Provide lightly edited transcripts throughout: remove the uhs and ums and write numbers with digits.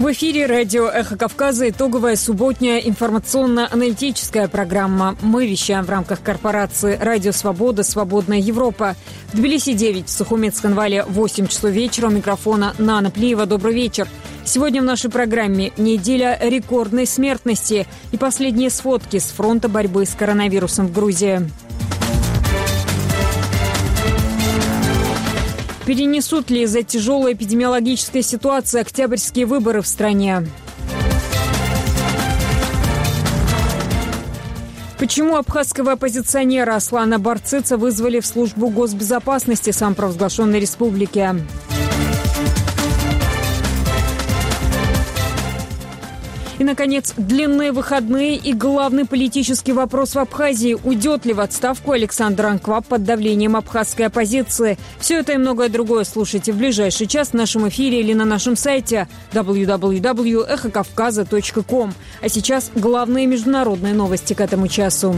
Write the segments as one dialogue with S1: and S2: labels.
S1: В эфире радио «Эхо Кавказа» итоговая субботняя информационно-аналитическая программа. Мы вещаем в рамках корпорации «Радио Свобода. Свободная Европа». В Тбилиси 9, в Сухумецком-Вале 8 часов вечера. У микрофона Нана Плиева. Добрый вечер. Сегодня в нашей программе неделя рекордной смертности и последние сводки с фронта борьбы с коронавирусом в Грузии. Перенесут ли из-за тяжелой эпидемиологической ситуации октябрьские выборы в стране? Почему абхазского оппозиционера Аслана Барцыца вызвали в службу госбезопасности самопровозглашенной республики? И, наконец, длинные выходные и главный политический вопрос в Абхазии. Уйдет ли в отставку Александр Анкваб под давлением абхазской оппозиции? Все это и многое другое слушайте в ближайший час в нашем эфире или на нашем сайте www.эхокавказа.ком. А сейчас главные международные новости к этому часу.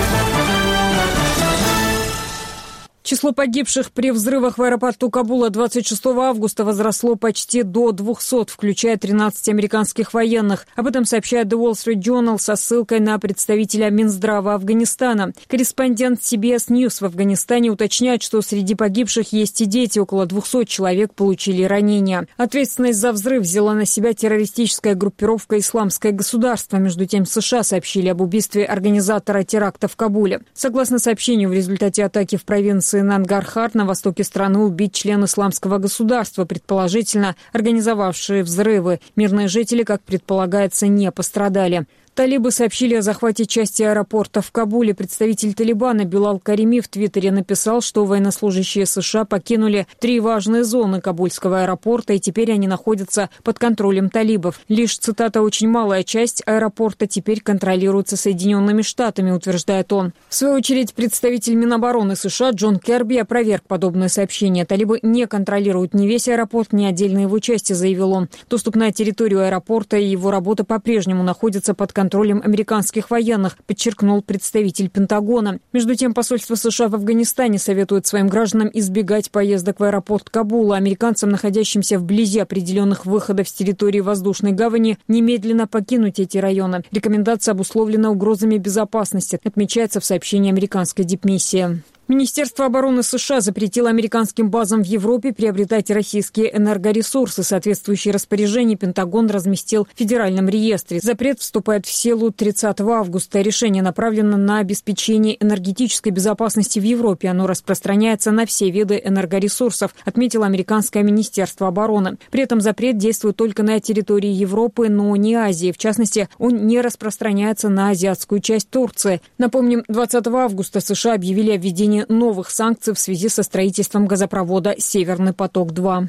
S1: Число погибших при взрывах в аэропорту Кабула 26 августа возросло почти до 200, включая 13 американских военных. Об этом сообщает The Wall Street Journal со ссылкой на представителя Минздрава Афганистана. Корреспондент CBS News в Афганистане уточняет, что среди погибших есть и дети. Около 200 человек получили ранения. Ответственность за взрыв взяла на себя террористическая группировка «Исламское государство». Между тем, США сообщили об убийстве организатора теракта в Кабуле. Согласно сообщению, в результате атаки в провинции Нангархар на востоке страны убит член Исламского государства, предположительно организовавшие взрывы. Мирные жители, как предполагается, не пострадали. Талибы сообщили о захвате части аэропорта в Кабуле. Представитель Талибана Билал Карими в Твиттере написал, что военнослужащие США покинули 3 важные зоны Кабульского аэропорта, и теперь они находятся под контролем талибов. Лишь, цитата, «очень малая часть аэропорта теперь контролируется Соединенными Штатами», утверждает он. В свою очередь, представитель Минобороны США Джон Керби опроверг подобное сообщение. Талибы не контролируют ни весь аэропорт, ни отдельные его части, заявил он. Доступ на территорию аэропорта и его работа по-прежнему находятся под контролем американских военных, подчеркнул представитель Пентагона. Между тем, посольство США в Афганистане советует своим гражданам избегать поездок в аэропорт Кабула. Американцам, находящимся вблизи определенных выходов с территории воздушной гавани, немедленно покинуть эти районы. Рекомендация обусловлена угрозами безопасности, отмечается в сообщении американской дипмиссии. Министерство обороны США запретило американским базам в Европе приобретать российские энергоресурсы. Соответствующее распоряжение Пентагон разместил в Федеральном реестре. Запрет вступает в силу 30 августа. Решение направлено на обеспечение энергетической безопасности в Европе. Оно распространяется на все виды энергоресурсов, отметило американское Министерство обороны. При этом запрет действует только на территории Европы, но не Азии. В частности, он не распространяется на азиатскую часть Турции. Напомним, 20 августа США объявили о введении новых санкций в связи со строительством газопровода «Северный поток-2».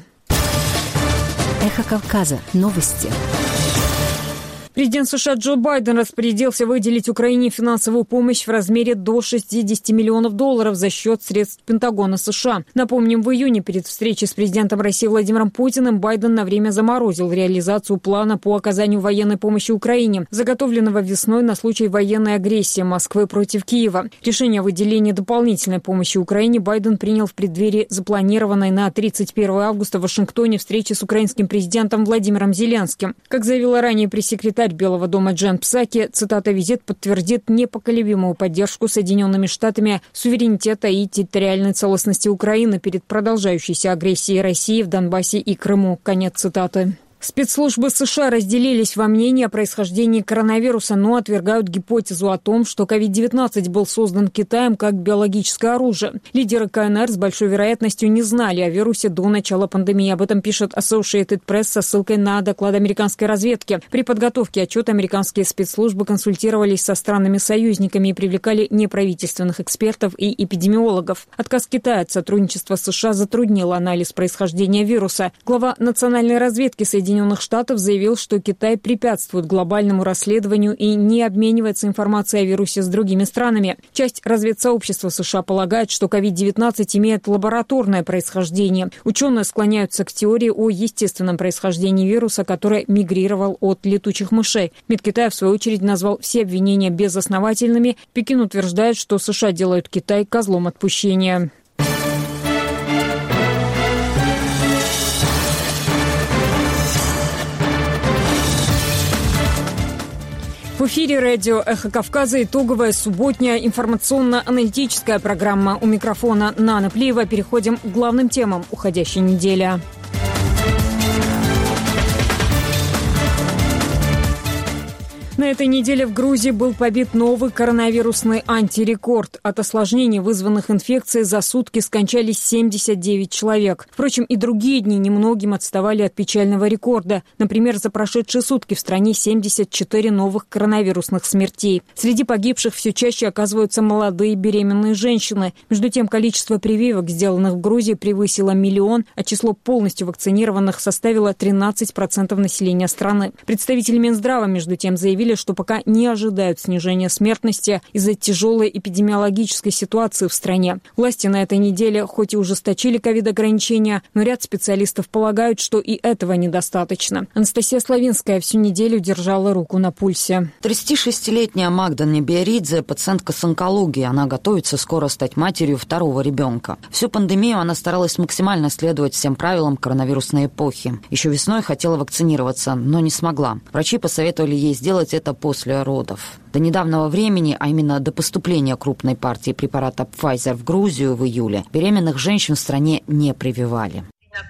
S2: Эхо Кавказа. Новости.
S1: Президент США Джо Байден распорядился выделить Украине финансовую помощь в размере до $60 миллионов за счет средств Пентагона США. Напомним, в июне перед встречей с президентом России Владимиром Путиным Байден на время заморозил реализацию плана по оказанию военной помощи Украине, заготовленного весной на случай военной агрессии Москвы против Киева. Решение о выделении дополнительной помощи Украине Байден принял в преддверии запланированной на 31 августа в Вашингтоне встречи с украинским президентом Владимиром Зеленским. Как заявила ранее пресс-секретарь Белого дома Джен Псаки, цитата, «визит подтвердит непоколебимую поддержку Соединенными Штатами суверенитета и территориальной целостности Украины перед продолжающейся агрессией России в Донбассе и Крыму». Конец цитаты. Спецслужбы США разделились во мнении о происхождении коронавируса, но отвергают гипотезу о том, что COVID-19 был создан Китаем как биологическое оружие. Лидеры КНР с большой вероятностью не знали о вирусе до начала пандемии. Об этом пишет Associated Press со ссылкой на доклад американской разведки. При подготовке отчета американские спецслужбы консультировались со странами-союзниками и привлекали неправительственных экспертов и эпидемиологов. Отказ Китая от сотрудничества с США затруднил анализ происхождения вируса. Глава национальной разведки Соединенных Штатов заявил, что Китай препятствует глобальному расследованию и не обменивается информацией о вирусе с другими странами. Часть разведсообщества США полагает, что COVID-19 имеет лабораторное происхождение. Ученые склоняются к теории о естественном происхождении вируса, который мигрировал от летучих мышей. МИД Китая, в свою очередь, назвал все обвинения безосновательными. Пекин утверждает, что США делают Китай козлом отпущения. В эфире радио «Эхо Кавказа» итоговая субботняя информационно-аналитическая программа. У микрофона Нана Плиева. Переходим к главным темам уходящей недели. На этой неделе в Грузии был побит новый коронавирусный антирекорд. От осложнений, вызванных инфекцией, за сутки скончались 79 человек. Впрочем, и другие дни немногим отставали от печального рекорда. Например, за прошедшие сутки в стране 74 новых коронавирусных смертей. Среди погибших все чаще оказываются молодые беременные женщины. Между тем, количество прививок, сделанных в Грузии, превысило 1 миллион, а число полностью вакцинированных составило 13% населения страны. Представители Минздрава, между тем, заявили, что пока не ожидают снижения смертности из-за тяжелой эпидемиологической ситуации в стране. Власти на этой неделе хоть и ужесточили ковид-ограничения, но ряд специалистов полагают, что и этого недостаточно. Анастасия Славинская всю неделю держала руку на пульсе.
S3: 36-летняя Магда Небиоридзе – пациентка с онкологией. Она готовится скоро стать матерью второго ребенка. Всю пандемию она старалась максимально следовать всем правилам коронавирусной эпохи. Еще весной хотела вакцинироваться, но не смогла. Врачи посоветовали ей сделать это после родов. До недавнего времени, а именно до поступления крупной партии препарата Pfizer в Грузию в июле, беременных женщин в стране не прививали.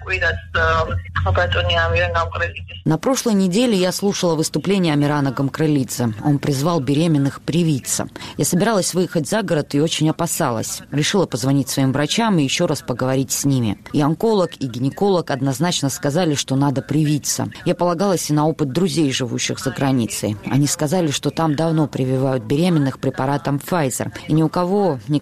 S3: На прошлой неделе я слушала выступление Амирана Гамкрелидзе. Он призвал беременных привиться. Я собиралась выехать за город и очень опасалась. Решила позвонить своим врачам и еще раз поговорить с ними. И онколог, и гинеколог однозначно сказали, что надо привиться. Я полагалась и на опыт друзей, живущих за границей. Они сказали, что там давно прививают беременных препаратом Pfizer. И ни у кого